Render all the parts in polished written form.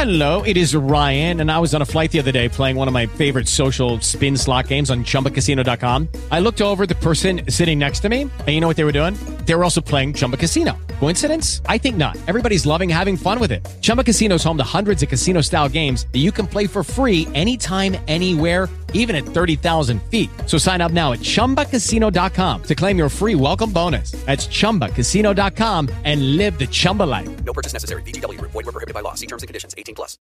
Hello, it is Ryan, and I was on a flight the other day playing one of my favorite social spin slot games on ChumbaCasino.com. I looked over at the person sitting next to me, and you know what they were doing? They were also playing Chumba Casino. Coincidence? I think not. Everybody's loving having fun with it. Chumba Casino is home to hundreds of casino-style games that you can play for free anytime, anywhere, even at 30,000 feet. So sign up now at ChumbaCasino.com to claim your free welcome bonus. That's ChumbaCasino.com and live the Chumba life. No purchase necessary. VGW. Void where prohibited by law. See terms and conditions. 18 plus.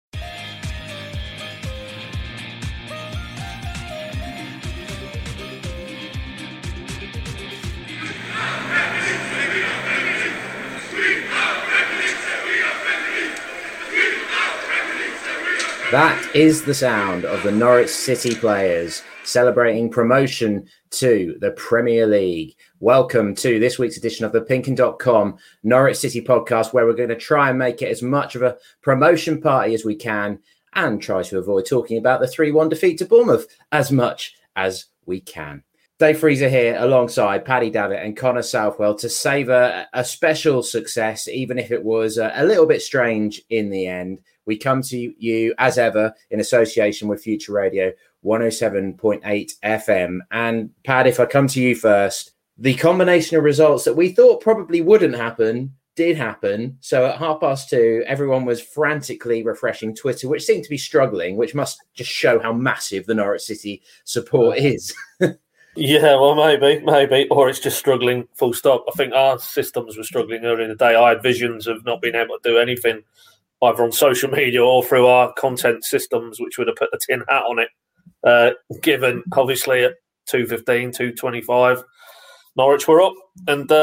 That is the sound of the Norwich City players celebrating promotion to the Premier League. Welcome to this week's edition of the Pinkun.com Norwich City podcast, where we're going to try and make it as much of a promotion party as we can and try to avoid talking about the 3-1 defeat to Bournemouth as much as we can. Dave Freezer here alongside Paddy Davitt and Connor Southwell to savour a special success, even if it was a little bit strange in the end. We come to you, as ever, in association with Future Radio 107.8 FM. And, Pad, if I come to you first, the combination of results that we thought probably wouldn't happen did happen. So at 2:30, everyone was frantically refreshing Twitter, which seemed to be struggling, which must just show how massive the Norwich City support is. Yeah, well, maybe. Or it's just struggling, full stop. I think our systems were struggling earlier in the day. I had visions of not being able to do anything either on social media or through our content systems, which would have put the tin hat on it, given, obviously, at 2:15, 2:25, Norwich were up. And,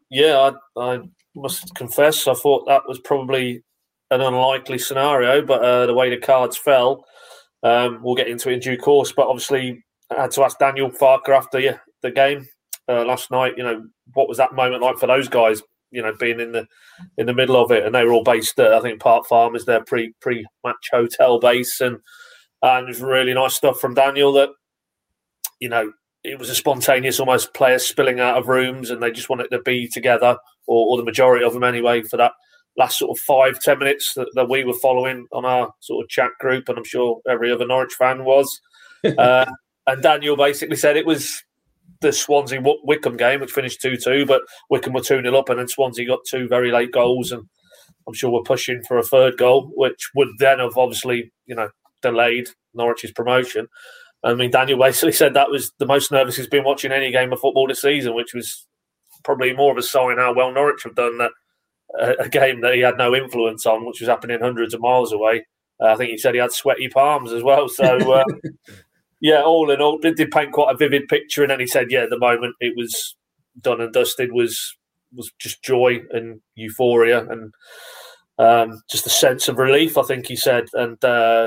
I must confess, I thought that was probably an unlikely scenario, but the way the cards fell, we'll get into it in due course. But obviously, I had to ask Daniel Farker after the game last night, what was that moment like for those guys, being in the middle of it, and they were all based at, I think, Park Farm is their pre-match hotel base, and it was really nice stuff from Daniel that, it was a spontaneous almost players spilling out of rooms, and they just wanted to be together, or the majority of them anyway, for that last sort of 5-10 minutes that we were following on our sort of chat group, and I'm sure every other Norwich fan was. And Daniel basically said it was the Swansea-Wycombe game, which finished 2-2, but Wycombe were 2-0 up, and then Swansea got 2 very late goals, and I'm sure we're pushing for a third goal, which would then have obviously, delayed Norwich's promotion. I mean, Daniel basically said that was the most nervous he's been watching any game of football this season, which was probably more of a sign how well Norwich have done that a game that he had no influence on, which was happening hundreds of miles away. I think he said he had sweaty palms as well, so... Yeah, all in all, it did paint quite a vivid picture. And then he said, the moment it was done and dusted was just joy and euphoria and just a sense of relief, I think he said. And,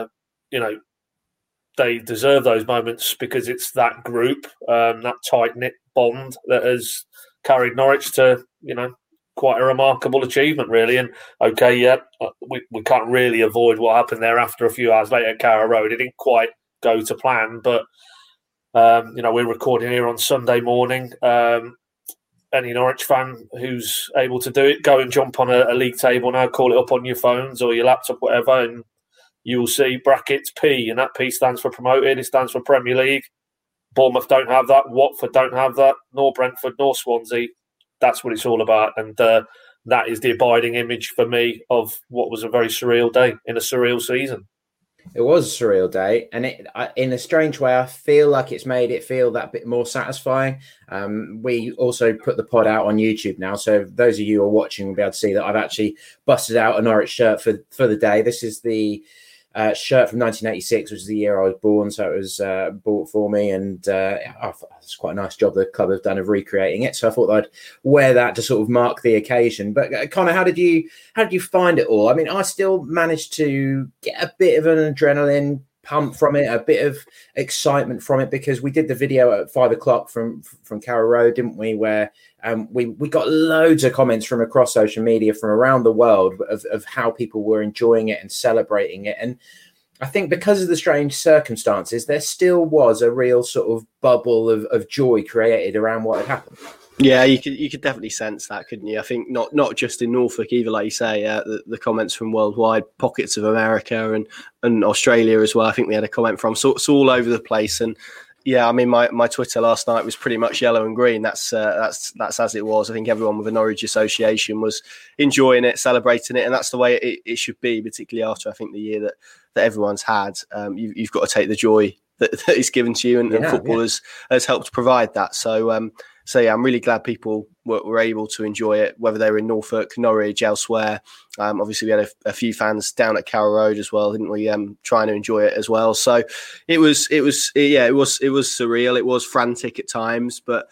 they deserve those moments because it's that group, that tight-knit bond that has carried Norwich to, quite a remarkable achievement, really. And, we can't really avoid what happened there after a few hours later at Carrow Road. It didn't quite go to plan, but we're recording here on Sunday morning. Any Norwich fan who's able to do it, go and jump on a league table now, call it up on your phones or your laptop, whatever, and you will see brackets P, and that P stands for promoted. It stands for Premier League. Bournemouth don't have that. Watford don't have that. Nor Brentford, nor Swansea. That's what it's all about, and that is the abiding image for me of what was a very surreal day in a surreal season. It was a surreal day, and in a strange way, I feel like it's made it feel that bit more satisfying. We also put the pod out on YouTube now, so those of you who are watching will be able to see that I've actually busted out a Norwich shirt for the day. This is the shirt from 1986, which is the year I was born, so it was bought for me, and it's quite a nice job the club have done of recreating it. So I thought I'd wear that to sort of mark the occasion. But Connor, how did you find it all? I mean, I still managed to get a bit of an adrenaline pump from it, a bit of excitement from it, because we did the video at 5:00 from Carrow Road, didn't we? Where we got loads of comments from across social media from around the world of how people were enjoying it and celebrating it. And I think because of the strange circumstances, there still was a real sort of bubble of joy created around what had happened. Yeah, you could definitely sense that, couldn't you? I think not just in Norfolk either, like you say, the comments from worldwide, pockets of America and Australia as well. I think they had a comment from, so it's all over the place. And yeah, I mean, my Twitter last night was pretty much yellow and green. That's as it was. I think everyone with a Norwich association was enjoying it, celebrating it, and that's the way it should be, particularly after I think the year that everyone's had. You've got to take the joy that is given to you, and football has helped provide that. So yeah, I'm really glad people were able to enjoy it, whether they were in Norfolk, Norwich, elsewhere. Obviously, we had a few fans down at Carrow Road as well, didn't we? Trying to enjoy it as well. So it was surreal. It was frantic at times, but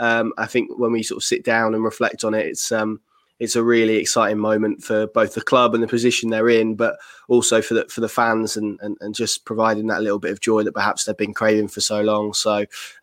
I think when we sort of sit down and reflect on it, it's a really exciting moment for both the club and the position they're in, but also for the fans and just providing that little bit of joy that perhaps they've been craving for so long. So,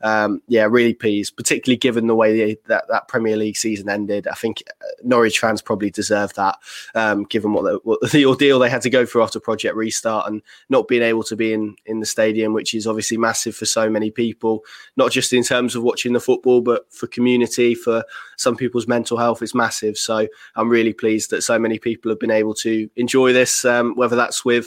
really pleased, particularly given the way that Premier League season ended. I think Norwich fans probably deserve that, given what the ordeal they had to go through after Project Restart and not being able to be in the stadium, which is obviously massive for so many people, not just in terms of watching the football, but for community, for some people's mental health. It's massive. So I'm really pleased that so many people have been able to enjoy this, whether that's with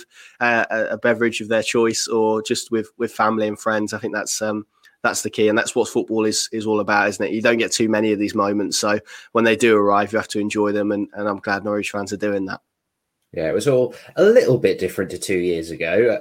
a beverage of their choice or just with family and friends. I think that's the key, and that's what football is all about, isn't it? You don't get too many of these moments, so when they do arrive, you have to enjoy them, and I'm glad Norwich fans are doing that. Yeah, it was all a little bit different to 2 years ago,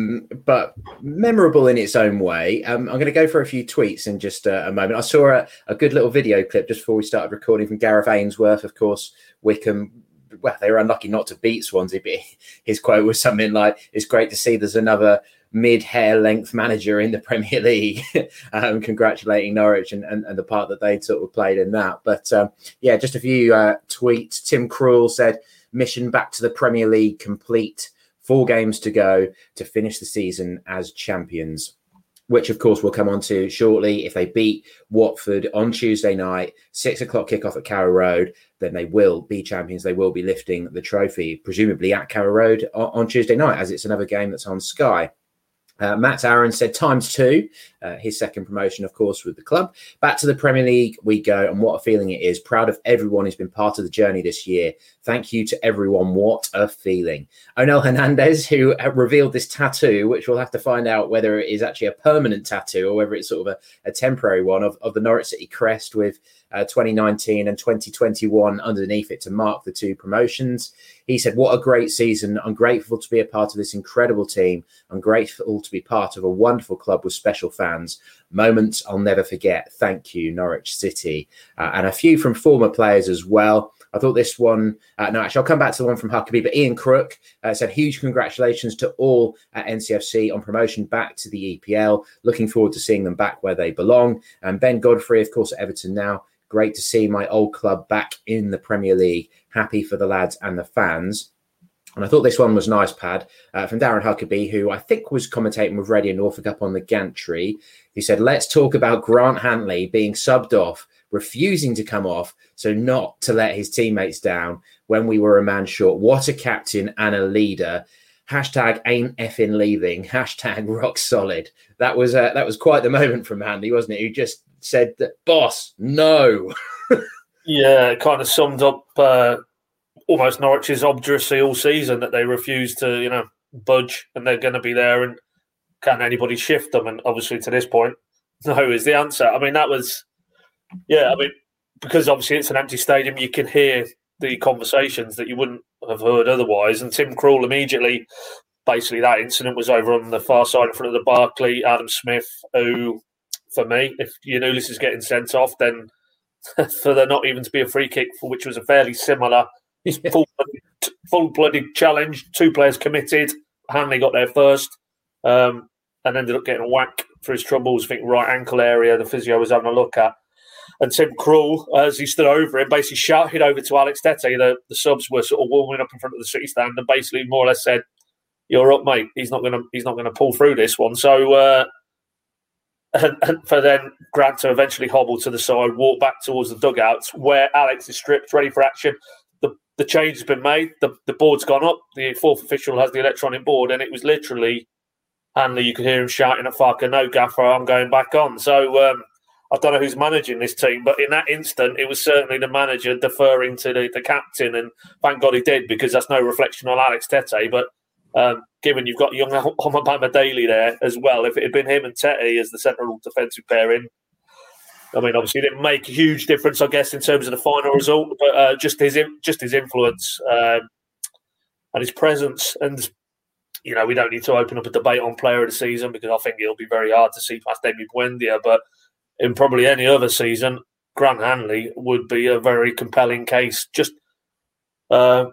but memorable in its own way. I'm going to go for a few tweets in just a moment. I saw a good little video clip just before we started recording from Gareth Ainsworth. Of course, Wycombe, well, they were unlucky not to beat Swansea, but his quote was something like, "It's great to see there's another mid-hair length manager in the Premier League," congratulating Norwich and the part that they'd sort of played in that. But just a few tweets. Tim Krul said, "Mission back to the Premier League complete. 4 games to go to finish the season as champions," which of course we'll come on to shortly. If they beat Watford on Tuesday night, 6 o'clock kickoff at Carrow Road, then they will be champions. They will be lifting the trophy, presumably at Carrow Road on Tuesday night, as it's another game that's on Sky. Matt Aaron said ×2, his second promotion, of course, with the club. Back to the Premier League we go, and what a feeling it is. Proud of everyone who's been part of the journey this year. Thank you to everyone. What a feeling. Onel Hernandez, who revealed this tattoo, which we'll have to find out whether it is actually a permanent tattoo or whether it's sort of a temporary one of the Norwich City crest with 2019 and 2021 underneath it to mark the 2 promotions. He said, "What a great season. I'm grateful to be a part of this incredible team. I'm grateful to be part of a wonderful club with special fans. Moments I'll never forget. Thank you, Norwich City." And a few from former players as well. I thought this one, I'll come back to the one from Huckabee, but Ian Crook said, "Huge congratulations to all at NCFC on promotion back to the EPL. Looking forward to seeing them back where they belong." And Ben Godfrey, of course, at Everton now. "Great to see my old club back in the Premier League. Happy for the lads and the fans." And I thought this one was nice, Pad, from Darren Huckabee, who I think was commentating with Radio Norfolk up on the gantry. He said, "Let's talk about Grant Hanley being subbed off, refusing to come off, so not to let his teammates down when we were a man short. What a captain and a leader. Hashtag ain't effing leaving. Hashtag rock solid." That was quite the moment from Hanley, wasn't it? Who just said that, "Boss, no." Yeah, it kind of summed up almost Norwich's obduracy all season, that they refuse to, budge, and they're going to be there, and can anybody shift them? And obviously to this point, no is the answer. I mean, that was, because obviously it's an empty stadium, you can hear the conversations that you wouldn't have heard otherwise. And Tim Krul immediately, basically that incident was over on the far side in front of the Barclay. Adam Smith, who, for me, if Giannoulis is getting sent off, then for there not even to be a free kick, for which was a fairly similar full-blooded challenge, 2 players committed. Hanley got there first and ended up getting a whack for his troubles. I think right ankle area, the physio was having a look at. And Tim Krul, as he stood over him, basically shouted over to Alex Tete. The subs were sort of warming up in front of the City stand, and basically more or less said, "You're up, mate. He's not going to pull through this one." So, and for then Grant to eventually hobble to the side, walk back towards the dugouts where Alex is stripped, ready for action. The change has been made. The board's gone up. The 4th official has the electronic board, and it was literally Hanley. You could hear him shouting at Farker, "No, Gaffer, I'm going back on." So I don't know who's managing this team, but in that instant, it was certainly the manager deferring to the captain, and thank God he did, because that's no reflection on Alex Tete. But given you've got young Omobama Daly there as well, if it had been him and Tete as the central defensive pairing, I mean, obviously it didn't make a huge difference, I guess, in terms of the final result, but just his influence and his presence. And, you know, we don't need to open up a debate on player of the season, because I think it'll be very hard to see past Emi Buendia, but in probably any other season, Grant Hanley would be a very compelling case. Just what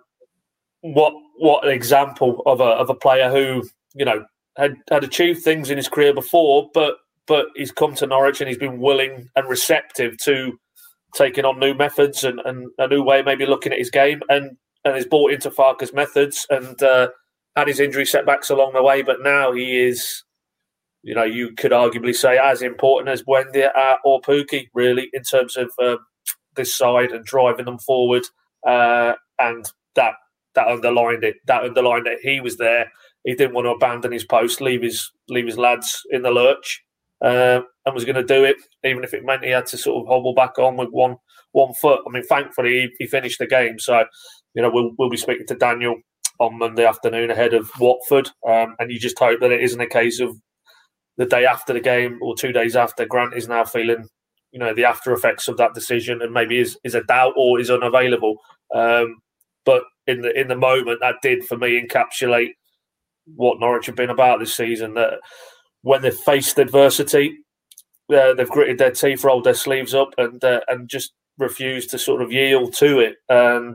an example of a player who, you know, had achieved things in his career before, but he's come to Norwich and he's been willing and receptive to taking on new methods and a new way, maybe looking at his game, and has bought into Farke's methods and had his injury setbacks along the way. But now he is, you know, you could arguably say as important as Buendia or Pukki, really, in terms of this side and driving them forward. And that underlined it. That underlined that he was there. He didn't want to abandon his post, leave his lads in the lurch, and was going to do it, even if it meant he had to sort of hobble back on with one foot. I mean, thankfully, he finished the game. So, you know, we'll be speaking to Daniel on Monday afternoon ahead of Watford, and you just hope that it isn't a case of the day after the game or 2 days after, Grant is now feeling, you know, the after effects of that decision and maybe is a doubt or is unavailable. But in the moment, that did for me encapsulate what Norwich have been about this season. That when they've faced adversity, they've gritted their teeth, rolled their sleeves up, and just refused to sort of yield to it. And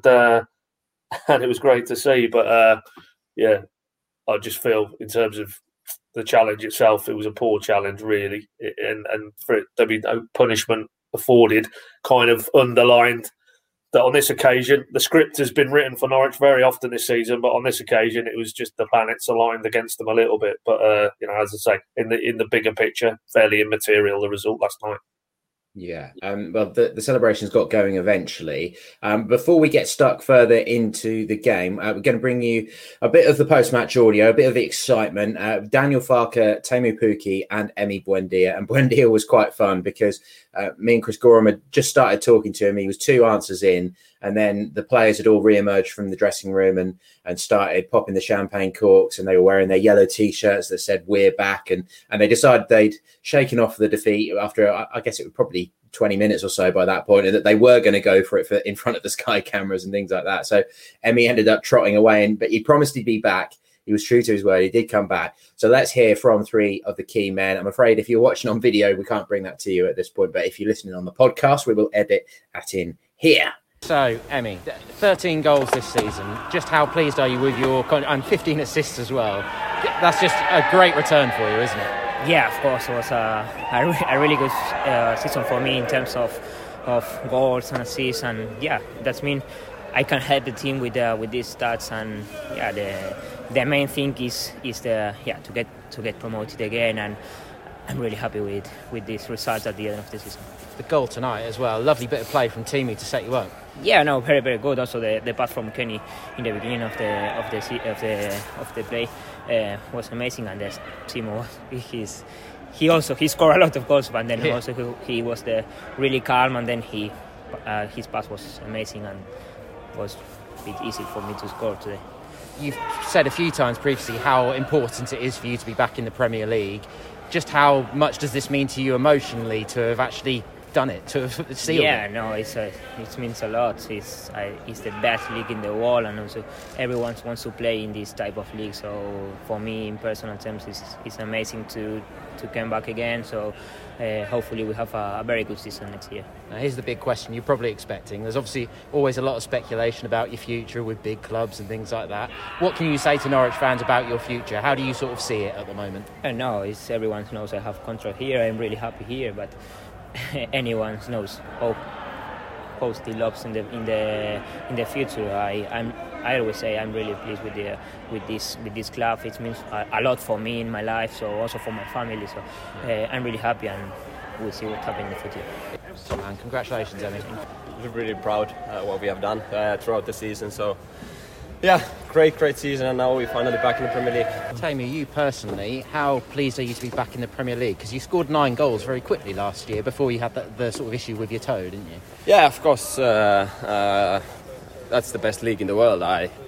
it was great to see. But yeah, I just feel in terms of the challenge itself, it was a poor challenge, really, and for it to be no punishment afforded, kind of underlined that on this occasion, the script has been written for Norwich very often this season, but on this occasion, it was just the planets aligned against them a little bit. But you know, as I say, in the bigger picture, fairly immaterial, the result last night. Yeah, well, the celebrations got going eventually. Before we get stuck further into the game, we're going to bring you a bit of the post-match audio, a bit of the excitement. Daniel Farke, Teemu Pukki and Emi Buendia. And Buendia was quite fun because me and Chris Gorham had just started talking to him. He was 2 answers in, and then the players had all re-emerged from the dressing room and started popping the champagne corks, and they were wearing their yellow T-shirts that said "We're back," and they decided they'd shaken off the defeat after, I guess it was probably 20 minutes or so by that point, and that they were going to go for it in front of the Sky cameras and things like that. So Emi ended up trotting away, but he promised he'd be back. He was true to his word. He did come back. So let's hear from 3 of the key men. I'm afraid if you're watching on video, we can't bring that to you at this point, but if you're listening on the podcast, we will edit that in here. So, Emi, 13 goals this season. Just how pleased are you with and 15 assists as well? That's just a great return for you, isn't it? Yeah, of course. It was a really good season for me in terms of goals and assists, and yeah, that's mean I can help the team with these stats, and yeah, the main thing is to get promoted again, and I'm really happy with these results at the end of the season. The goal tonight as well, lovely bit of play from Teemu to set you up. Yeah, no, very very good. Also the pass from Kenny in the beginning of the play was amazing, and Teemu he scored a lot of goals, but then also he was really calm, and then his pass was amazing and was a bit easy for me to score today. You've said a few times previously how important it is for you to be back in the Premier League. Just how much does this mean to you emotionally to have actually done it, to have sealed it? Yeah, no, it means a lot. It's the best league in the world, and also everyone wants to play in this type of league. So for me, in personal terms, it's amazing to come back again. So hopefully we have a very good season next year. Now here's the big question you're probably expecting. There's obviously always a lot of speculation about your future with big clubs and things like that. What can you say to Norwich fans about your future? How do you sort of see it at the moment? No, everyone knows I have contract here. I'm really happy here, but anyone knows how still ups in the future. I always say I'm really pleased with this club. It means a lot for me in my life, so also for my family. So I'm really happy, and we'll see what happens in the future. Top man, congratulations, Emi. We're really proud what we have done throughout the season. So yeah, great season, and now we're finally back in the Premier League. Tammy, you personally, how pleased are you to be back in the Premier League? Because you scored 9 goals very quickly last year before you had the sort of issue with your toe, didn't you? Yeah, of course. That's the best league in the world.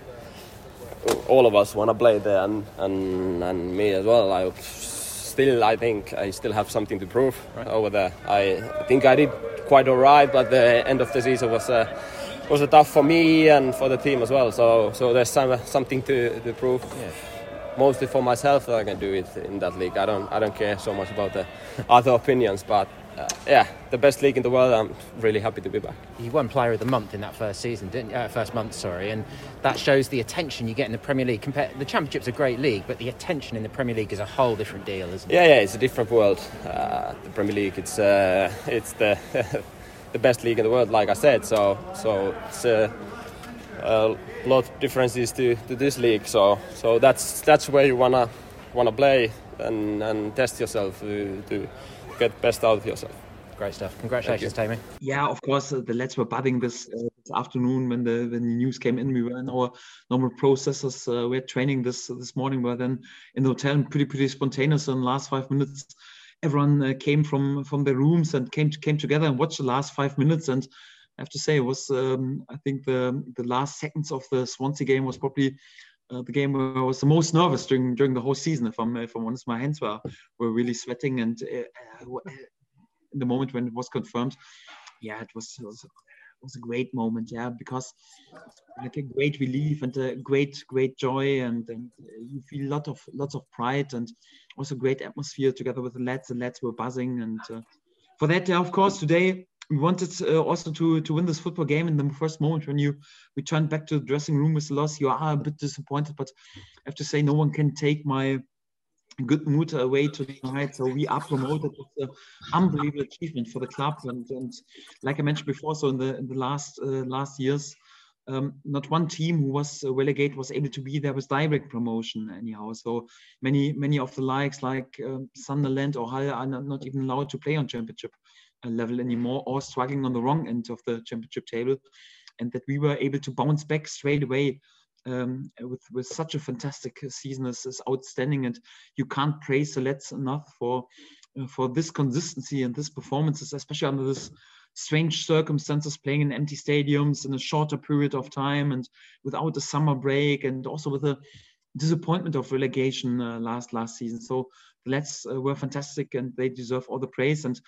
All of us want to play there, and me as well. I think I still have something to prove over there. I think I did quite all right, but the end of the season was tough for me and for the team as well. So there's something to prove. Yeah. Mostly for myself that I can do it in that league. I don't care so much about the other opinions, but the best league in the world. I'm really happy to be back. You won Player of the Month in that first month, and that shows the attention you get in the Premier League. The Championship's a great league, but the attention in the Premier League is a whole different deal, isn't it? Yeah, it's a different world. The Premier League, it's the the best league in the world, like I said. So it's a lot of differences to this league. So that's where you wanna play and test yourself to get best out of yourself. Great stuff. Congratulations, Tammy. Yeah, of course, the lads were buzzing this afternoon when the news came in. We were in our normal processes. We had training this morning. We were then in the hotel, and pretty spontaneous. In the last 5 minutes, everyone came from their rooms and came together and watched the last 5 minutes. And I have to say, it was I think the last seconds of the Swansea game was probably the game where I was the most nervous during the whole season. If I'm honest, my hands were really sweating, and in the moment when it was confirmed, it was a great moment, because like a great relief and a great joy, and you feel lots of pride, and also great atmosphere together with the lads. The lads were buzzing, and for that, of course, today we wanted also to win this football game. In the first moment when you returned back to the dressing room with the loss, you are a bit disappointed, but I have to say no one can take my good mood away tonight. So we are promoted. It's an unbelievable achievement for the club, and like I mentioned before, so in the last years, not one team who was relegated was able to be there with direct promotion anyhow. So many of the likes like Sunderland or Hull are not even allowed to play on Championship level anymore, or struggling on the wrong end of the Championship table, and that we were able to bounce back straight away with such a fantastic season is outstanding. And you can't praise the lads enough for this consistency and this performances, especially under this strange circumstances, playing in empty stadiums in a shorter period of time and without a summer break, and also with the disappointment of relegation last season. So the lads were fantastic, and they deserve all the praise. And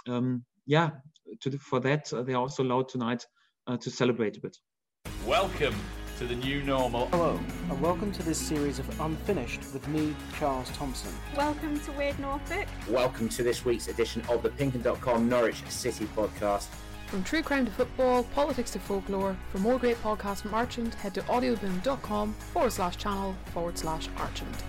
for that, they are also allowed tonight to celebrate a bit. Welcome to the new normal. Hello, and welcome to this series of Unfinished with me, Charles Thompson. Welcome to Weird Norfolk. Welcome to this week's edition of the Pinkun.com Norwich City podcast. From true crime to football, politics to folklore, for more great podcasts from Archant, head to audioboom.com/channel/Archant.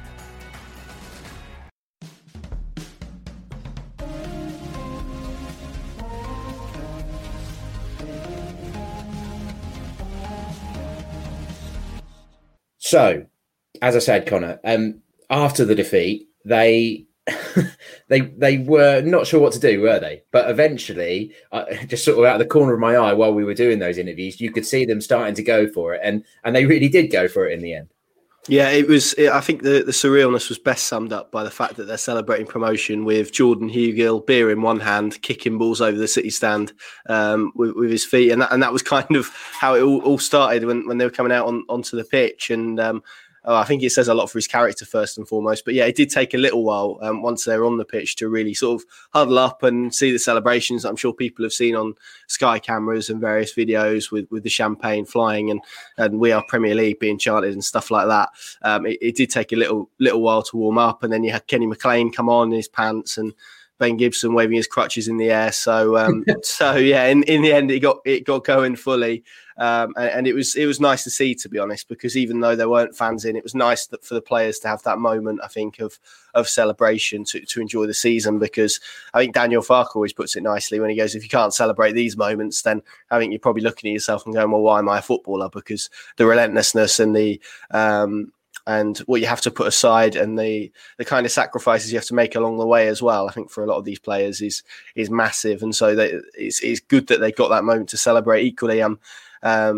So, as I said, Connor, after the defeat, they were not sure what to do, were they? But eventually, just sort of out of the corner of my eye while we were doing those interviews, you could see them starting to go for it, and they really did go for it in the end. Yeah, I think the surrealness was best summed up by the fact that they're celebrating promotion with Jordan Hugill, beer in one hand, kicking balls over the City stand with his feet, and that was kind of how it all started when they were coming out onto the pitch. And I think it says a lot for his character first and foremost. But yeah, it did take a little while once they were on the pitch to really sort of huddle up and see the celebrations that I'm sure people have seen on Sky cameras and various videos with the champagne flying and "We Are Premier League" being chanted and stuff like that. It did take a little while to warm up, and then you had Kenny McLean come on in his pants and Ben Gibson waving his crutches in the air. So yeah, in the end, it got going fully, and it was nice to see, to be honest, because even though there weren't fans in, it was nice for the players to have that moment, I think, of celebration to enjoy the season. Because I think Daniel Farke always puts it nicely when he goes, if you can't celebrate these moments, then I think you're probably looking at yourself and going, well, why am I a footballer? Because the relentlessness and and what you have to put aside and the kind of sacrifices you have to make along the way as well, I think for a lot of these players is massive. And so it's good that they got that moment to celebrate. Equally,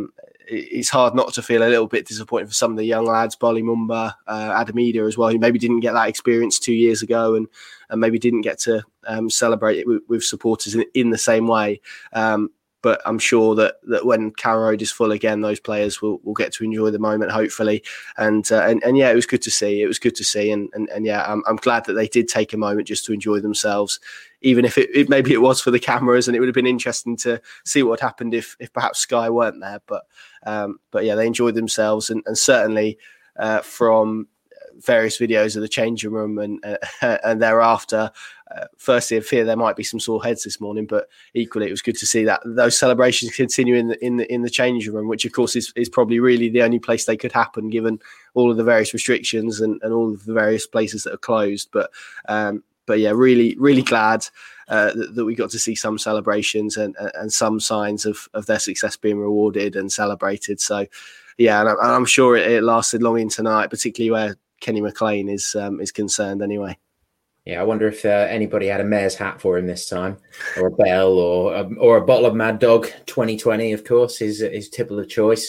it's hard not to feel a little bit disappointed for some of the young lads, Bali Mumba, Adam Ida as well, who maybe didn't get that experience 2 years ago and maybe didn't get to celebrate it with supporters in the same way. But I'm sure that when Carrow Road is full again, those players will get to enjoy the moment, hopefully. And yeah, it was good to see. It was good to see. And yeah, I'm glad that they did take a moment just to enjoy themselves, even if it maybe it was for the cameras, and it would have been interesting to see what happened if perhaps Sky weren't there. But yeah, they enjoyed themselves, and certainly from various videos of the changing room and thereafter. Firstly, I fear there might be some sore heads this morning, but equally, it was good to see that those celebrations continue in the changing room, which of course is probably really the only place they could happen, given all of the various restrictions and all of the various places that are closed. But yeah, really, really glad that we got to see some celebrations and some signs of their success being rewarded and celebrated. So yeah, and I'm sure it lasted long into tonight, particularly where Kenny McLean is concerned anyway. Yeah, I wonder if anybody had a mayor's hat for him this time, or a bell, or a bottle of Mad Dog 2020, of course, his tipple of choice.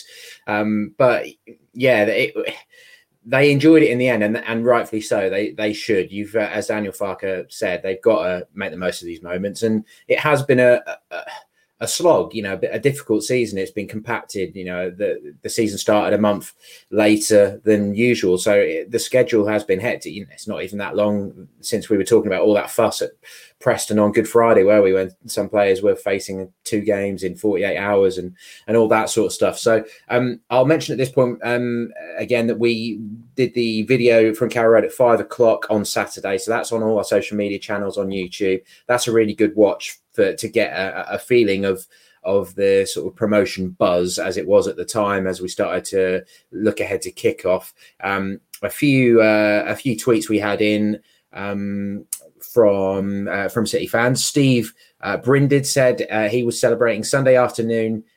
But yeah, they enjoyed it in the end, and rightfully so. They should. You've, as Daniel Farke said, they've got to make the most of these moments, and it has been a slog, a difficult season. It's been compacted. The season started a month later than usual, so the schedule has been hectic. It's not even that long since we were talking about all that fuss at Preston on Good Friday, where when some players were facing 2 games in 48 hours and all that sort of stuff. So I'll mention at this point again that we did the video from Carrow Road at 5:00 on Saturday, so that's on all our social media channels on YouTube. That's a really good watch to get a feeling of the sort of promotion buzz as it was at the time, as we started to look ahead to kickoff. A few tweets we had in from City fans. Steve Brindid said he was celebrating Sunday afternoon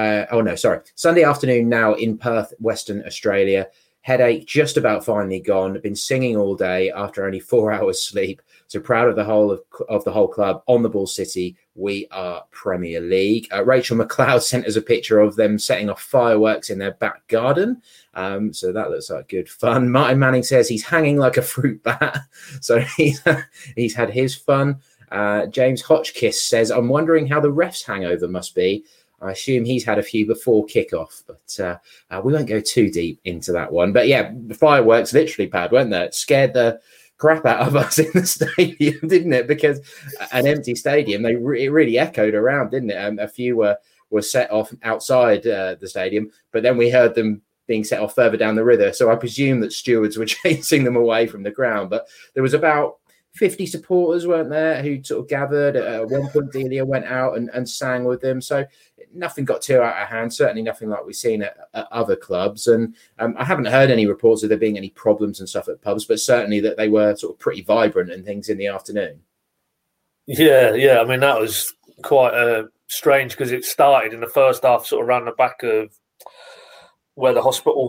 now in Perth, Western Australia. Headache just about finally gone. Been singing all day after only 4 hours sleep. So proud of the whole club. On the ball, City. We are Premier League. Rachel McLeod sent us a picture of them setting off fireworks in their back garden. So that looks like good fun. Martin Manning says he's hanging like a fruit bat. So he's had his fun. James Hotchkiss says, I'm wondering how the ref's hangover must be. I assume he's had a few before kickoff, but we won't go too deep into that one. But yeah, the fireworks literally, Pad, weren't they? It scared the crap out of us in the stadium, didn't it? Because an empty stadium, it really echoed around, didn't it? A few were set off outside the stadium, but then we heard them being set off further down the river. So I presume that stewards were chasing them away from the ground. But there was about 50 supporters, weren't there, who sort of gathered. At one point, Delia went out and sang with them. So nothing got too out of hand, certainly nothing like we've seen at other clubs. And I haven't heard any reports of there being any problems and stuff at pubs, but certainly that they were sort of pretty vibrant and things in the afternoon. Yeah. I mean, that was quite strange because it started in the first half, sort of around the back of where the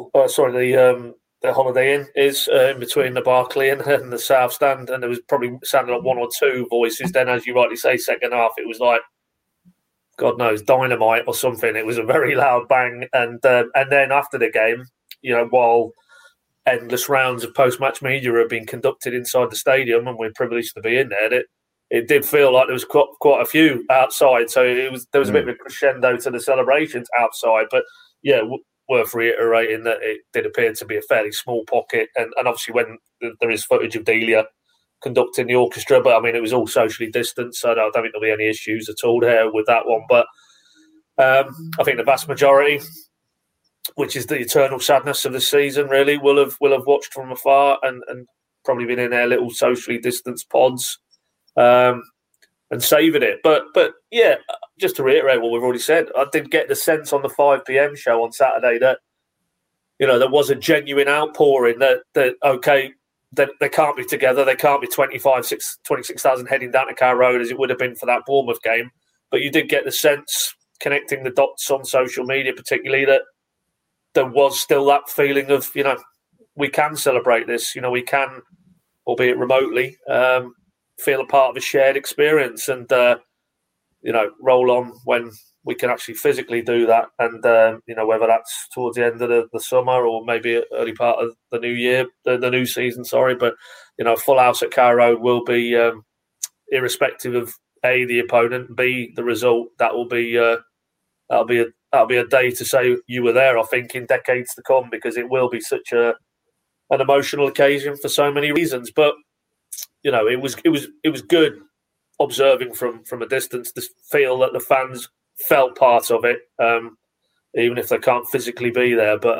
the Holiday Inn is, in between the Barclay and the South Stand, and there was probably sounded like 1 or 2 voices. Then, as you rightly say, second half, it was like, God knows, dynamite or something. It was a very loud bang, and then after the game, while endless rounds of post-match media have been conducted inside the stadium, and we're privileged to be in there, it did feel like there was quite a few outside. So there was a bit of a crescendo to the celebrations outside, but yeah. Worth reiterating that it did appear to be a fairly small pocket, and obviously when there is footage of Delia conducting the orchestra, but I mean it was all socially distanced, so I don't think there'll be any issues at all there with that one. But I think the vast majority, which is the eternal sadness of the season, really will have watched from afar and probably been in their little socially distanced pods and savoured it. But yeah. Just to reiterate what we've already said, I did get the sense on the 5 p.m. show on Saturday that, there was a genuine outpouring that okay, that they can't be together. They can't be 26,000 heading down to Carrow Road as it would have been for that Bournemouth game. But you did get the sense, connecting the dots on social media particularly, that there was still that feeling of, we can celebrate this. We can, albeit remotely, feel a part of a shared experience and, roll on when we can actually physically do that. And, whether that's towards the end of the summer or maybe early part of the new year, the new season, But, full house at Carrow Road will be, irrespective of A, the opponent, B, the result. That'll be a day to say you were there, I think, in decades to come, because it will be such an emotional occasion for so many reasons. But, it was good observing from a distance to feel that the fans felt part of it, even if they can't physically be there. But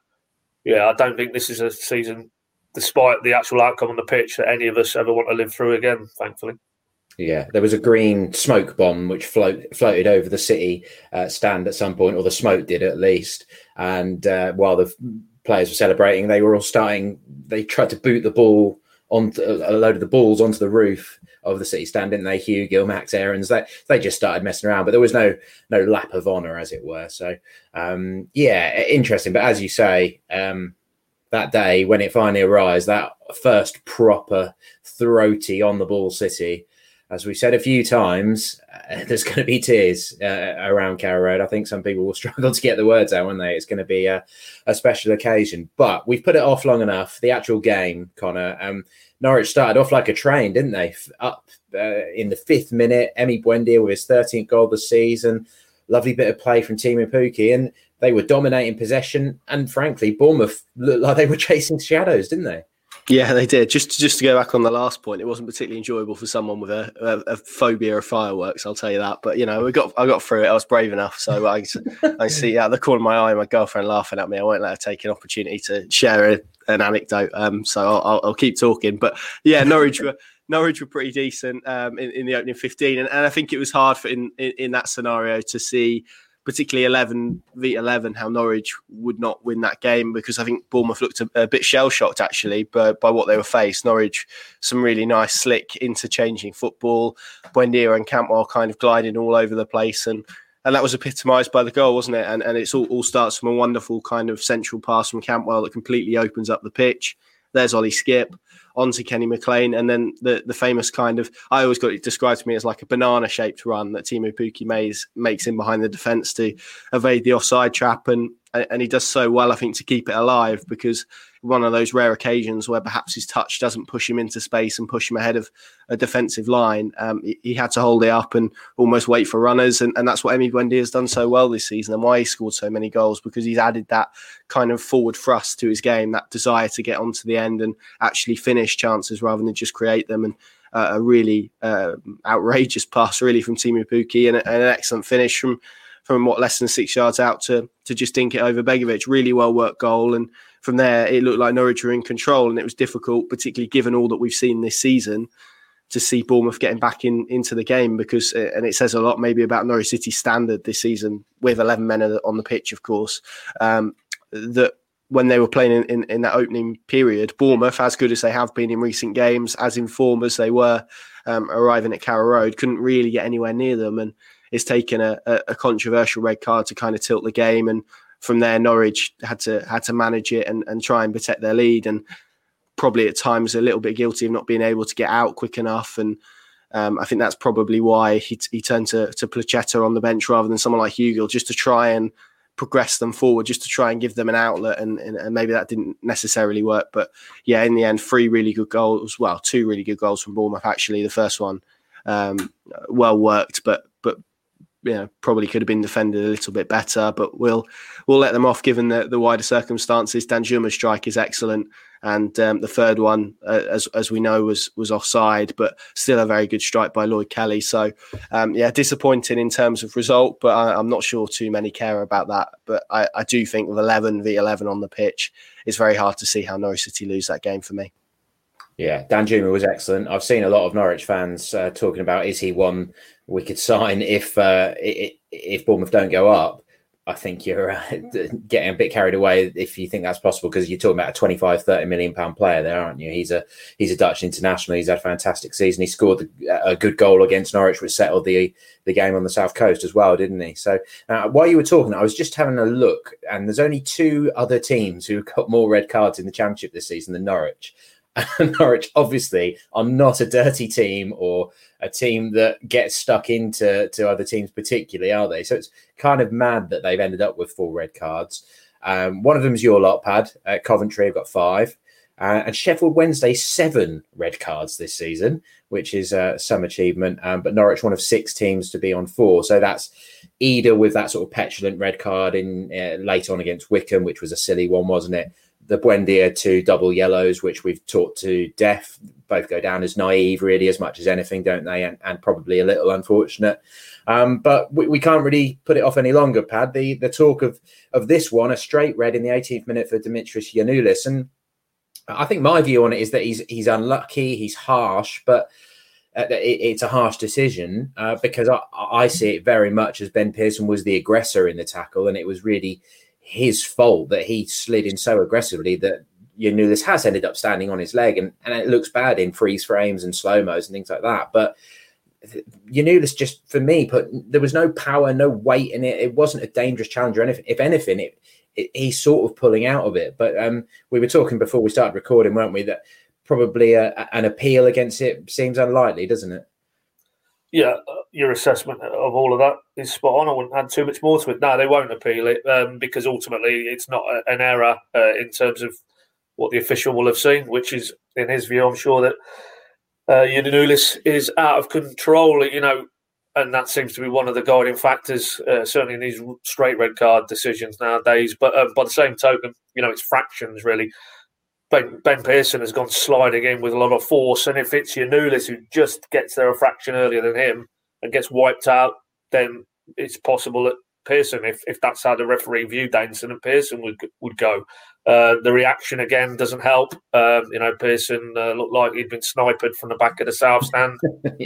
I don't think this is a season, despite the actual outcome on the pitch, that any of us ever want to live through again, thankfully. Yeah, there was a green smoke bomb which floated over the City stand at some point, or the smoke did at least. And while the players were celebrating, they tried to boot the ball onto a load of the balls onto the roof of the City stand, didn't they? Hugill, Max Aarons, they just started messing around, but there was no lap of honour, as it were. So, interesting. But as you say, that day when it finally arrives, that first proper throaty on the ball City, as we said a few times, there's going to be tears around Carrow Road. I think some people will struggle to get the words out, won't they? It's going to be a special occasion. But we've put it off long enough. The actual game, Connor, Norwich started off like a train, didn't they? Up in the 5th minute, Emi Buendia with his 13th goal of the season. Lovely bit of play from Teemu Pukki, and they were dominating possession. And frankly, Bournemouth looked like they were chasing shadows, didn't they? Yeah, they did. Just to go back on the last point, it wasn't particularly enjoyable for someone with a phobia of fireworks, I'll tell you that. But, I got through it. I was brave enough. So I see out the corner of my eye my girlfriend laughing at me. I won't let her take an opportunity to share an anecdote. So I'll keep talking. But, yeah, Norwich were pretty decent in the opening 15. And I think it was hard in that scenario to see, particularly 11 v 11, how Norwich would not win that game, because I think Bournemouth looked a bit shell-shocked, actually, by what they were faced. Norwich, some really nice, slick, interchanging football. Buendia and Cantwell kind of gliding all over the place, and that was epitomised by the goal, wasn't it? And it's all starts from a wonderful kind of central pass from Cantwell that completely opens up the pitch. There's Ollie Skipp, onto Kenny McLean, and then the famous kind of, I always got it described to me as like a banana-shaped run that Teemu Pukki makes in behind the defence to evade the offside trap, and he does so well, I think, to keep it alive, because one of those rare occasions where perhaps his touch doesn't push him into space and push him ahead of a defensive line. He had to hold it up and almost wait for runners, and that's what Emi Buendia has done so well this season, and why he scored so many goals, because he's added that kind of forward thrust to his game, that desire to get onto the end and actually finish chances rather than just create them. And a really outrageous pass, really, from Teemu Pukki, and an excellent finish from less than 6 yards out to just dink it over Begovic. Really well worked goal, and from there it looked like Norwich were in control, and it was difficult, particularly given all that we've seen this season, to see Bournemouth getting back into the game, because, and it says a lot maybe about Norwich City's standard this season, with 11 men on the pitch, of course, that when they were playing in that opening period, Bournemouth, as good as they have been in recent games, as in form as they were arriving at Carrow Road, couldn't really get anywhere near them, and it's taken a controversial red card to kind of tilt the game. And from there, Norwich had to manage it and try and protect their lead, and probably at times a little bit guilty of not being able to get out quick enough. And I think that's probably why he turned to Placheta on the bench rather than someone like Hugill, just to try and progress them forward, just to try and give them an outlet. And maybe that didn't necessarily work. But yeah, in the end, 3 really good goals. Well, 2 really good goals from Bournemouth, actually. The first one, well worked, but probably could have been defended a little bit better, but we'll let them off given the wider circumstances. Danjuma's strike is excellent, and the third one, as we know, was offside, but still a very good strike by Lloyd Kelly. So, disappointing in terms of result, but I'm not sure too many care about that. But I do think with 11 v 11 on the pitch, it's very hard to see how Norwich City lose that game for me. Yeah, Danjuma was excellent. I've seen a lot of Norwich fans talking about, is he one we could sign if Bournemouth don't go up? I think you're getting a bit carried away if you think that's possible, because you're talking about a 25-30 million pound player there, aren't you? He's a Dutch international. He's had a fantastic season. He scored a good goal against Norwich, which settled the game on the South Coast as well, didn't he? So while you were talking, I was just having a look, and there's only 2 other teams who got more red cards in the Championship this season than Norwich. Norwich obviously are not a dirty team or a team that gets stuck into other teams particularly, are they? So it's kind of mad that they've ended up with 4 red cards. One of them is your lot, Pad. Coventry have got 5. And Sheffield Wednesday, 7 red cards this season, which is some achievement. But Norwich, one of 6 teams to be on 4. So that's Eder with that sort of petulant red card in late on against Wickham, which was a silly one, wasn't it? The Buendia 2 double yellows, which we've taught to death, both go down as naive, really, as much as anything, don't they? And probably a little unfortunate. But we can't really put it off any longer, Pad. The talk of this one, a straight red in the 18th minute for Dimitris Giannoulis. And I think my view on it is that he's unlucky, he's harsh, but it's a harsh decision because I see it very much as Ben Pearson was the aggressor in the tackle, and it was really his fault that he slid in so aggressively that Giannoulis has ended up standing on his leg, and it looks bad in freeze frames and slow-mos and things like that. But Giannoulis just, for me, there was no power, no weight in it. It wasn't a dangerous challenge or anything. If anything, he's sort of pulling out of it. But we were talking before we started recording, weren't we, that probably an appeal against it seems unlikely, doesn't it? Yeah, your assessment of all of that is spot on. I wouldn't add too much more to it. No, they won't appeal it because ultimately it's not an error in terms of what the official will have seen, which is, in his view, I'm sure that Giannoulis is out of control, and that seems to be one of the guiding factors, certainly in these straight red card decisions nowadays. But by the same token, it's fractions, really. Ben Pearson has gone sliding in with a lot of force, and if it's Giannoulis who just gets there a fraction earlier than him and gets wiped out, then it's possible that Pearson, if that's how the referee viewed Dainson, and Pearson would go. The reaction again doesn't help. Pearson looked like he'd been sniped from the back of the south stand,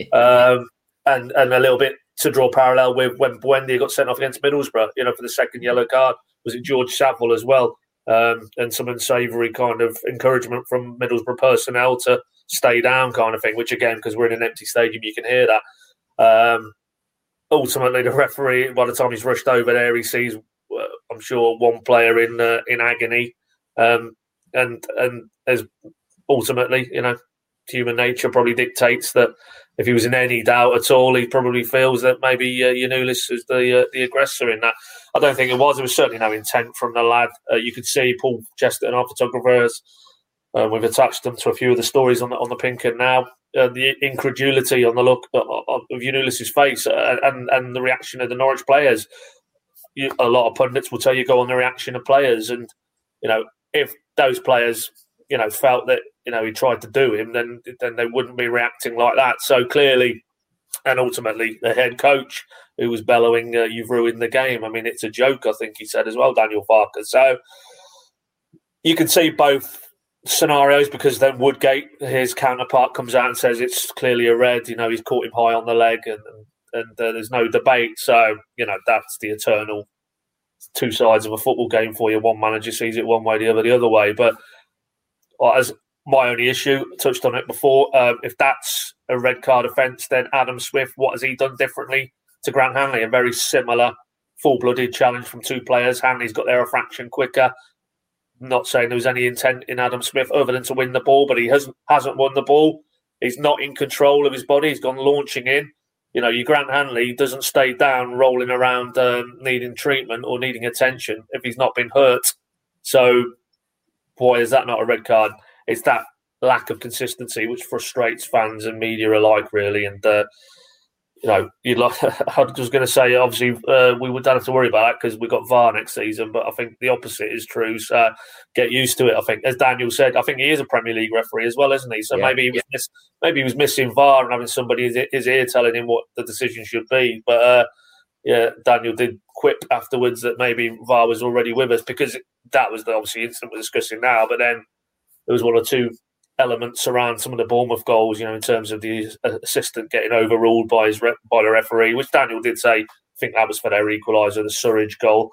and a little bit to draw parallel with when Buendia got sent off against Middlesbrough. For the second yellow card, was it George Saville as well? And some unsavoury kind of encouragement from Middlesbrough personnel to stay down, kind of thing. Which again, because we're in an empty stadium, you can hear that. Ultimately, the referee, by the time he's rushed over there, he sees, I'm sure, one player in agony, and as ultimately, human nature probably dictates that if he was in any doubt at all, he probably feels that maybe Giannoulis is the aggressor in that. I don't think it was. There was certainly no intent from the lad. You could see Paul Chesterton, our photographers. We've attached them to a few of the stories on the Pink and Now. The incredulity on the look of Giannoulis' face and the reaction of the Norwich players. A lot of pundits will tell you go on the reaction of players, and if those players felt that he tried to do him, then they wouldn't be reacting like that. So clearly, and ultimately, the head coach who was bellowing, "You've ruined the game." I mean, it's a joke, I think he said as well, Daniel Farke. So you can see both scenarios, because then Woodgate, his counterpart, comes out and says it's clearly a red. He's caught him high on the leg, and there's no debate. So that's the eternal two sides of a football game for you. One manager sees it one way, the other way. But as my only issue, touched on it before, if that's a red card offence, then Adam Swift, what has he done differently to Grant Hanley? A very similar full-blooded challenge from 2 players. Hanley's got there a fraction quicker. Not saying there was any intent in Adam Smith other than to win the ball, but he hasn't won the ball. He's not in control of his body. He's gone launching in. Your Grant Hanley doesn't stay down rolling around needing treatment or needing attention if he's not been hurt. So why is that not a red card? It's that lack of consistency which frustrates fans and media alike, really. And you'd like. I was going to say, obviously, we don't have to worry about that because we've got VAR next season. But I think the opposite is true. So get used to it. I think, as Daniel said, I think he is a Premier League referee as well, isn't he? So maybe he was missing VAR and having somebody in his ear telling him what the decision should be. But Daniel did quip afterwards that maybe VAR was already with us, because that was the obviously incident we're discussing now. But then there was 1 or 2 elements around some of the Bournemouth goals, in terms of the assistant getting overruled by the referee, which Daniel did say, I think that was for their equaliser, the Sturridge goal.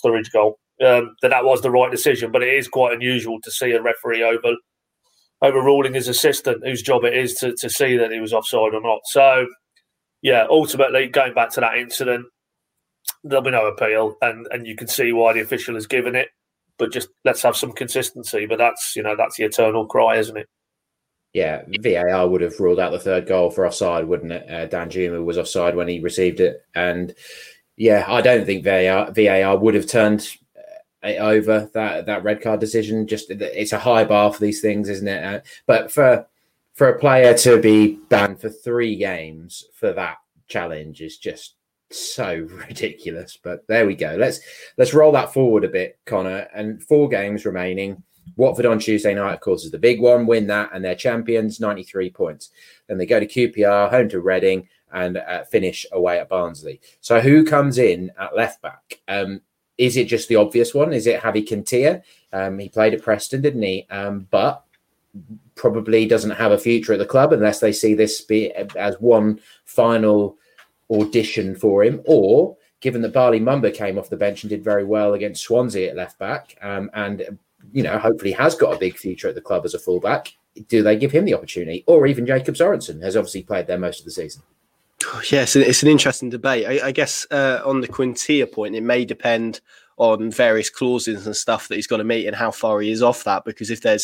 That was the right decision, but it is quite unusual to see a referee overruling his assistant, whose job it is to see that he was offside or not. So, ultimately, going back to that incident, there'll be no appeal, and you can see why the official has given it. But just let's have some consistency. But that's the eternal cry, isn't it? Yeah, VAR would have ruled out the third goal for offside, wouldn't it? Danjuma was offside when he received it. And yeah, I don't think VAR would have turned it over, that red card decision. Just it's a high bar for these things, isn't it? But for a player to be banned for 3 games for that challenge is just so ridiculous. But there we go. Let's roll that forward a bit, Connor. And 4 games remaining. Watford on Tuesday night, of course, is the big one. Win that, and they're champions, 93 points. Then they go to QPR, home to Reading, and finish away at Barnsley. So who comes in at left back? Is it just the obvious one? Is it Javi Quintilla? He played at Preston, didn't he? But probably doesn't have a future at the club unless they see this be as one final audition for him. Or, given that Bali Mumba came off the bench and did very well against Swansea at left back, and hopefully has got a big future at the club as a fullback, do they give him the opportunity? Or even Jacob Sorensen has obviously played there most of the season. Yes, it's an interesting debate. I guess on the Quintilla point, it may depend on various clauses and stuff that he's got to meet and how far he is off that. Because if there's,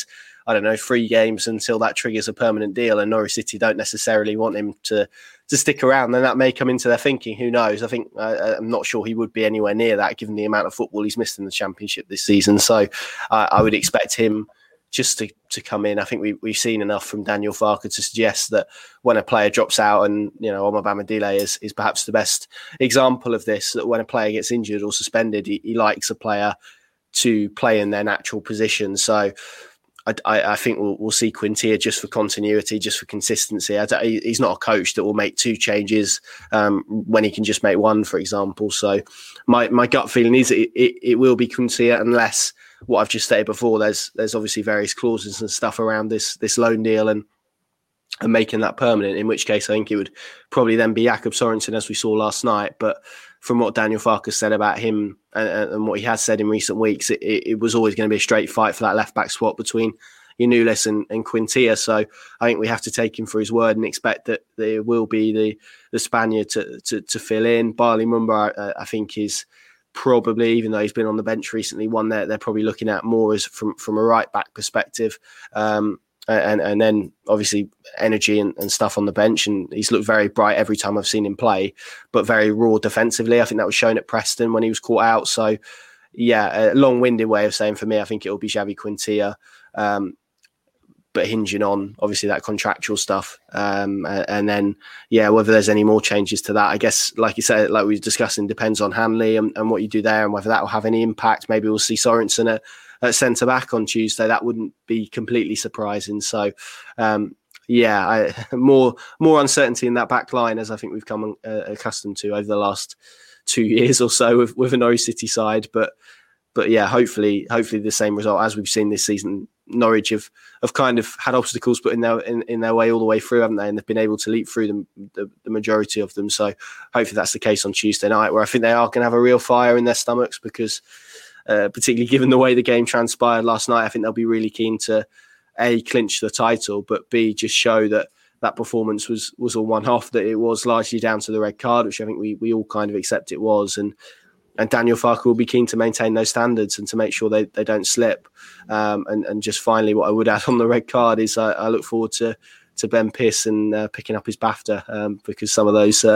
3 games until that triggers a permanent deal and Norwich City don't necessarily want him to stick around, then that may come into their thinking. Who knows? I think I'm not sure he would be anywhere near that given the amount of football he's missed in the Championship this season. So I would expect him just to come in. I think we've seen enough from Daniel Farke to suggest that when a player drops out, and Omar Bamadile is perhaps the best example of this, that when a player gets injured or suspended, he likes a player to play in their natural position. So I think we'll see Quintilla just for continuity, just for consistency. He's not a coach that will make 2 changes when he can just make 1, for example. So my gut feeling is it will be Quintilla, unless what I've just stated before, there's obviously various clauses and stuff around this loan deal and making that permanent, in which case I think it would probably then be Jakob Sorensen, as we saw last night. But from what Daniel Farke said about him and what he has said in recent weeks, it was always going to be a straight fight for that left-back spot between Giannoulis and Quintilla. So I think we have to take him for his word and expect that there will be the Spaniard to fill in. Bali Mumba, I think, is probably, even though he's been on the bench recently, one they're probably looking at more as from a right-back perspective. And then obviously energy and stuff on the bench, and he's looked very bright every time I've seen him play, but very raw defensively. I think that was shown at Preston when he was caught out. So yeah, a long-winded way of saying, for me, I think it will be Javi Quintilla, but hinging on obviously that contractual stuff, and then whether there's any more changes to that, I guess, like you said, like we were discussing, depends on Hanley and what you do there and whether that will have any impact. Maybe we'll see Sorensen at centre back on Tuesday. That wouldn't be completely surprising. So more uncertainty in that back line, as I think we've come accustomed to over the last 2 years or so with a Norwich City side. But yeah, hopefully the same result as we've seen this season. Norwich have kind of had obstacles put in their way all the way through, haven't they? And they've been able to leap through the majority of them. So hopefully that's the case on Tuesday night, where I think they are going to have a real fire in their stomachs, because particularly given the way the game transpired last night, I think they'll be really keen to A, clinch the title, but B, just show that performance was a one-off, that it was largely down to the red card, which I think we all kind of accept it was. And Daniel Farke will be keen to maintain those standards and to make sure they don't slip. And just finally, what I would add on the red card is I look forward to Ben Pearson picking up his BAFTA, because some of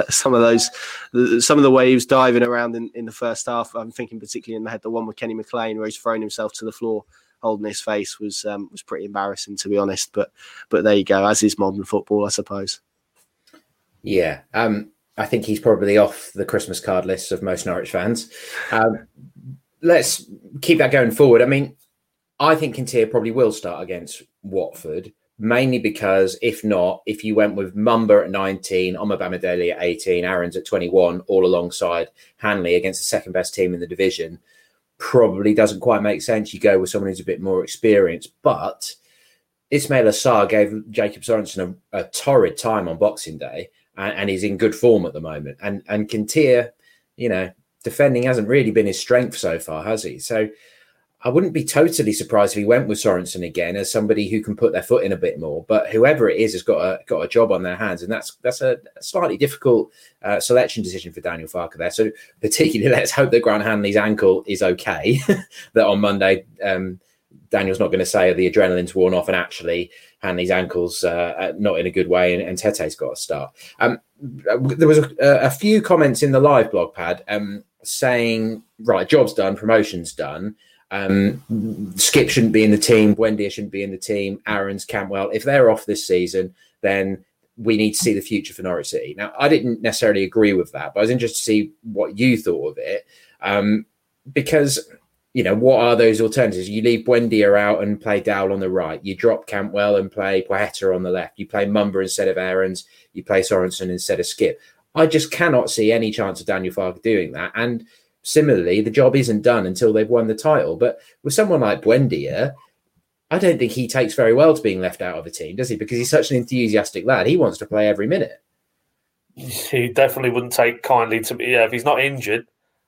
the way he was diving around in the first half, I'm thinking particularly in the head, the one with Kenny McLean where he's thrown himself to the floor holding his face, was pretty embarrassing, to be honest. But there you go, as is modern football, I suppose. Yeah. I think he's probably off the Christmas card lists of most Norwich fans. Let's keep that going forward. I mean, I think Quintilla probably will start against Watford, mainly because if you went with Mumba at 19, Omar Bamadele at 18, Aarons at 21, all alongside Hanley against the second best team in the division, probably doesn't quite make sense. You go with someone who's a bit more experienced. But Ismail Assar gave Jacob Sorensen a torrid time on Boxing Day, and he's in good form at the moment. And Quintilla, defending hasn't really been his strength so far, has he? So I wouldn't be totally surprised if he went with Sorensen again as somebody who can put their foot in a bit more. But whoever it is has got a job on their hands, and that's a slightly difficult selection decision for Daniel Farke there. So particularly, let's hope that Grant Hanley's ankle is okay. That on Monday Daniel's not going to say the adrenaline's worn off and actually Hanley's ankle's not in a good way and Tete's got to start. There was a few comments in the live blog pad saying, right, job's done, promotion's done. Skip shouldn't be in the team. Buendia shouldn't be in the team. Aarons, Cantwell. If they're off this season, then we need to see the future for Norwich City. Now, I didn't necessarily agree with that, but I was interested to see what you thought of it. Because, you know, what are those alternatives? You leave Buendia out and play Dowell on the right. You drop Cantwell and play Poeta on the left. You play Mumba instead of Aarons. You play Sorensen instead of Skip. I just cannot see any chance of Daniel Farke doing that. And similarly, the job isn't done until they've won the title. But with someone like Buendia, I don't think he takes very well to being left out of the team, does he? Because he's such an enthusiastic lad. He wants to play every minute. He definitely wouldn't take kindly to me. Yeah, if he's not injured,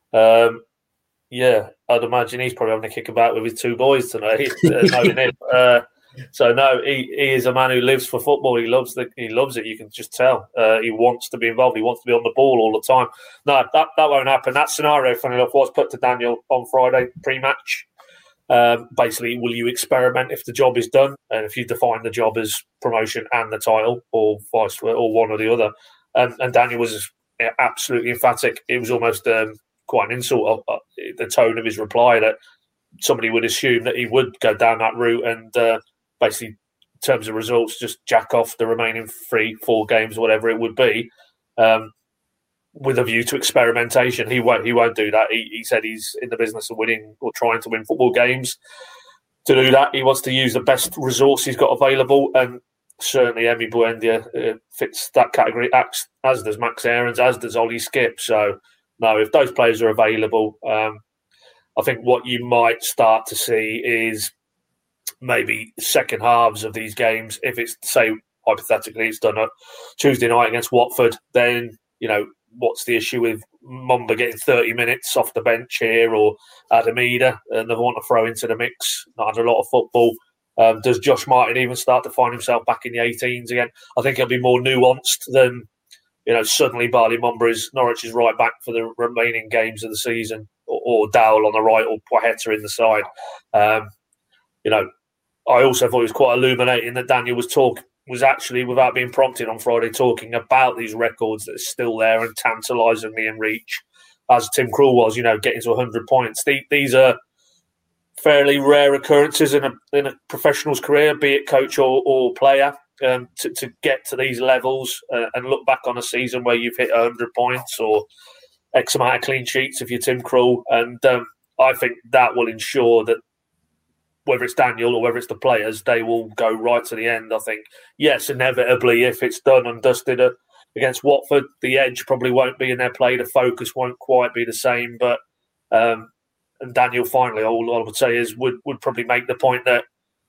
yeah, I'd imagine he's probably having a kick about with his two boys tonight. Knowing him. So no, he is a man who lives for football. He loves it. You can just tell. He wants to be involved. He wants to be on the ball all the time. No, that won't happen. That scenario, funny enough, was put to Daniel on Friday pre-match. Basically, will you experiment if the job is done, and if you define the job as promotion and the title, or vice versa, or one or the other? And Daniel was absolutely emphatic. It was almost quite an insult of the tone of his reply that somebody would assume that he would go down that route and basically, in terms of results, just jack off the remaining 3-4 games, whatever it would be, with a view to experimentation. He won't do that. He said he's in the business of winning or trying to win football games. To do that, he wants to use the best resource he's got available, and certainly Emi Buendia fits that category, as does Max Aarons, as does Ollie Skip. So, no, if those players are available, I think what you might start to see is maybe second halves of these games. If it's, say, hypothetically, it's done on Tuesday night against Watford, then, you know, what's the issue with Mumba getting 30 minutes off the bench here, or Adam Eder, another one to throw into the mix, not had a lot of football. Does Josh Martin even start to find himself back in the 18s again? I think it'll be more nuanced than, you know, suddenly Barley Mumba is Norwich's right back for the remaining games of the season, or Dowell on the right, or Poeta in the side. You know, I also thought it was quite illuminating that Daniel was actually, without being prompted on Friday, talking about these records that are still there and tantalisingly in reach, as Tim Krul was, you know, getting to 100 points. These are fairly rare occurrences in a professional's career, be it coach or player, to get to these levels and look back on a season where you've hit 100 points or X amount of clean sheets if you're Tim Krul. And I think that will ensure that whether it's Daniel or whether it's the players, they will go right to the end. I think, yes, inevitably, if it's done and dusted against Watford, the edge probably won't be in their play. The focus won't quite be the same. But and Daniel, finally, all I would say is would probably make the point that,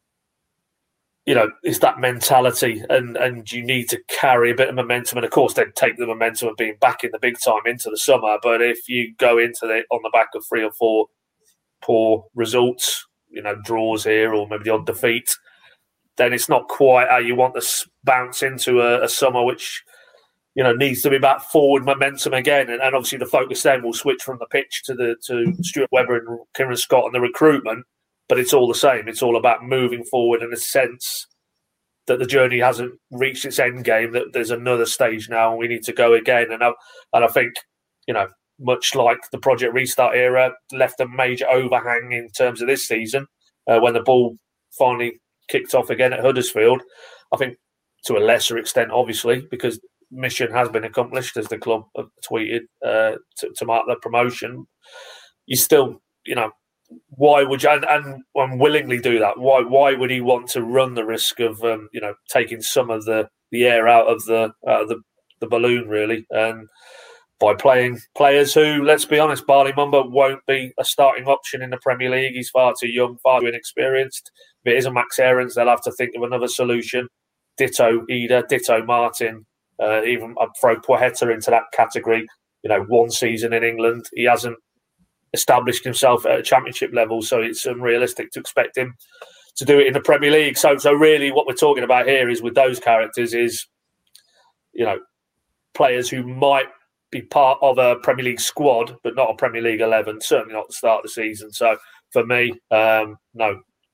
you know, it's that mentality and you need to carry a bit of momentum. And, of course, they'd take the momentum of being back in the big time into the summer. But if you go into it on the back of 3 or 4 poor results, you know, draws here or maybe the odd defeat, then it's not quite how you want to bounce into a summer which, you know, needs to be about forward momentum again. And obviously the focus then will switch from the pitch to Stuart Webber and Kieran Scott and the recruitment, but it's all the same. It's all about moving forward in a sense that the journey hasn't reached its end game, that there's another stage now and we need to go again. And I think, you know, much like the Project Restart era left a major overhang in terms of this season, when the ball finally kicked off again at Huddersfield. I think to a lesser extent, obviously, because mission has been accomplished, as the club have tweeted, to mark the promotion. You still, you know, why would you, and willingly do that? Why would he want to run the risk of, you know, taking some of the air out of the balloon, really? And by playing players who, let's be honest, Barley Mumba won't be a starting option in the Premier League. He's far too young, far too inexperienced. If it isn't Max Aarons, they'll have to think of another solution. Ditto Eder, ditto Martin. Even I'd throw Poeta into that category. You know, one season in England, he hasn't established himself at a championship level, so it's unrealistic to expect him to do it in the Premier League. So really what we're talking about here is with those characters is, you know, players who might be part of a Premier League squad, but not a Premier League 11, certainly not at the start of the season. So for me, no,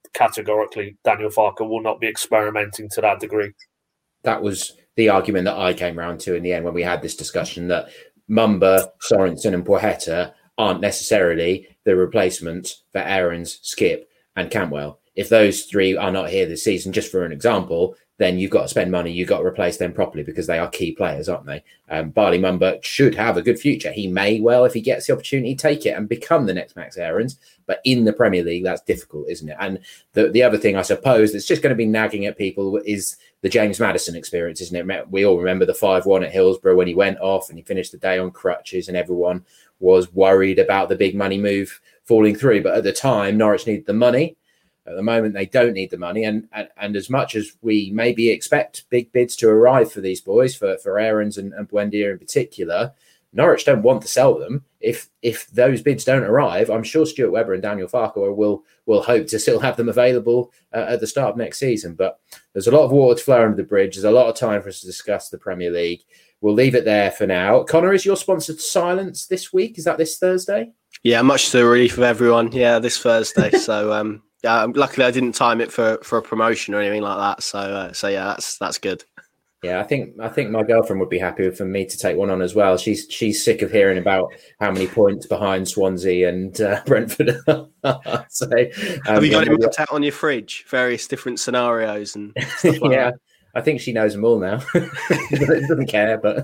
categorically Daniel Farke will not be experimenting to that degree. That was the argument that I came round to in the end when we had this discussion, that Mumba, Sorensen and Poeta aren't necessarily the replacements for Aarons, Skipp and Cantwell. If those three are not here this season, just for an example, then you've got to spend money. You've got to replace them properly because they are key players, aren't they? Bali Mumba should have a good future. He may well, if he gets the opportunity, take it and become the next Max Aarons. But in the Premier League, that's difficult, isn't it? And the other thing, I suppose, that's just going to be nagging at people is the James Maddison experience, isn't it? We all remember the 5-1 at Hillsborough when he went off and he finished the day on crutches and everyone was worried about the big money move falling through. But at the time, Norwich needed the money. At the moment, they don't need the money. And as much as we maybe expect big bids to arrive for these boys, for Aarons and Buendia in particular, Norwich don't want to sell them. If those bids don't arrive, I'm sure Stuart Webber and Daniel Farke will hope to still have them available at the start of next season. But there's a lot of water to flow under the bridge. There's a lot of time for us to discuss the Premier League. We'll leave it there for now. Connor, is your sponsored silence this week? Is that this Thursday? Yeah, much to the relief of everyone. Yeah, this Thursday. So luckily I didn't time it for a promotion or anything like that. So yeah, that's good. Yeah, I think my girlfriend would be happy for me to take one on as well. She's sick of hearing about how many points behind Swansea and Brentford. So, have you got it mapped out on your fridge? Various different scenarios and stuff like yeah. that? I think she knows them all now. Doesn't care, but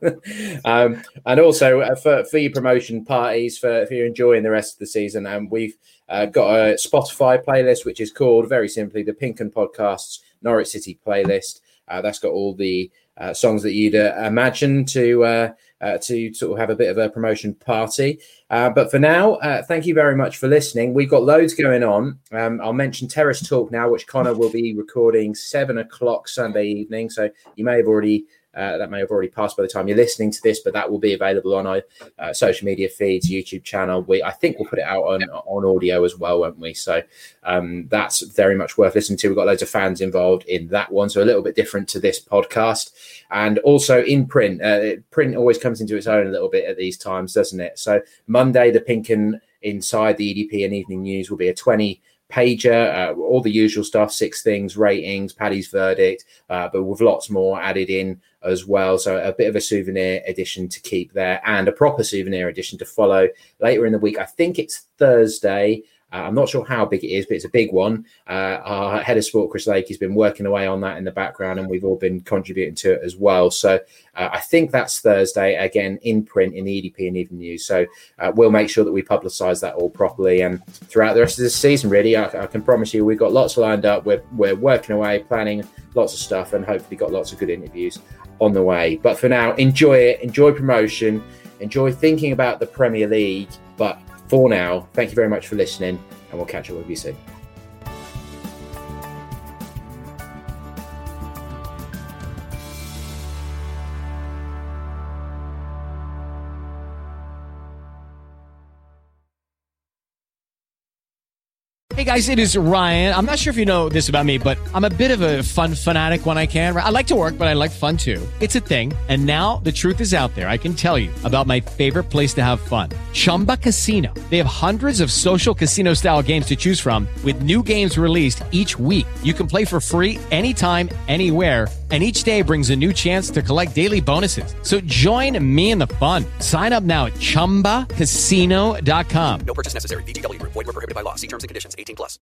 and also for your promotion parties, for you're enjoying the rest of the season, and we've got a Spotify playlist which is called very simply the Pink and Podcasts Norwich City playlist. That's got all the songs that you'd imagine to sort of have a bit of a promotion party. But for now, thank you very much for listening. We've got loads going on. I'll mention Terrace Talk now, which Connor will be recording 7:00 Sunday evening. So you may have already that may have already passed by the time you're listening to this, but that will be available on our social media feeds, YouTube channel. I think we'll put it out on audio as well, won't we? So that's very much worth listening to. We've got loads of fans involved in that one, so a little bit different to this podcast. And also in print, print always comes into its own a little bit at these times, doesn't it? So Monday, the Pink and Inside, the EDP and Evening News will be a 20-pager, all the usual stuff, 6 things, ratings, Paddy's verdict, but with lots more added in as well. So a bit of a souvenir edition to keep there and a proper souvenir edition to follow later in the week. I think it's Thursday. I'm not sure how big it is, but it's a big one. Our head of sport, Chris Lake, has been working away on that in the background, and we've all been contributing to it as well. So I think that's Thursday, again, in print in the EDP and Evening News. So we'll make sure that we publicise that all properly. And throughout the rest of this season, really, I can promise you we've got lots lined up. We're working away, planning lots of stuff, and hopefully got lots of good interviews on the way. But for now, enjoy it, enjoy promotion, enjoy thinking about the Premier League. But for now, thank you very much for listening, and we'll catch up with you soon. Hey guys, it is Ryan. I'm not sure if you know this about me, but I'm a bit of a fun fanatic when I can. I like to work, but I like fun too. It's a thing. And now the truth is out there. I can tell you about my favorite place to have fun. Chumba Casino. They have hundreds of social casino style games to choose from with new games released each week. You can play for free anytime, anywhere. And each day brings a new chance to collect daily bonuses. So join me in the fun. Sign up now at ChumbaCasino.com. No purchase necessary. VGW Group. Void where prohibited by law. See terms and conditions. 18+.